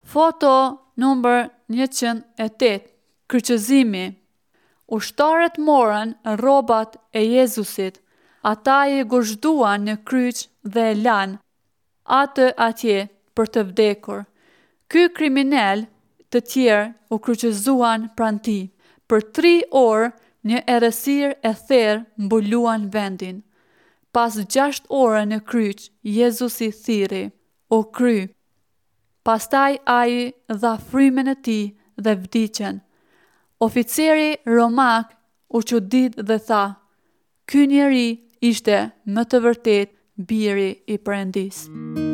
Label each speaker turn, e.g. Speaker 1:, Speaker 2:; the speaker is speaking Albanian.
Speaker 1: Foto numër 108. Kryqëzimi. Ushtarët morën rrobat e Jezusit. Ata i guzhduan në kryq dhe e lanë atë atje për të vdekur. Ky kriminal të tjerë u kryqëzuan pranë tij. Për 3 orë një errësirë e therrë mbuluan vendin. Pas 6 orë në kryq, Jezusi thirri, u kry. Pastaj ai dha frymën e tij dhe vdiqën. Oficeri romak u çudit dhe tha, ky njeri ishte më të vërtet biri i Perëndisë.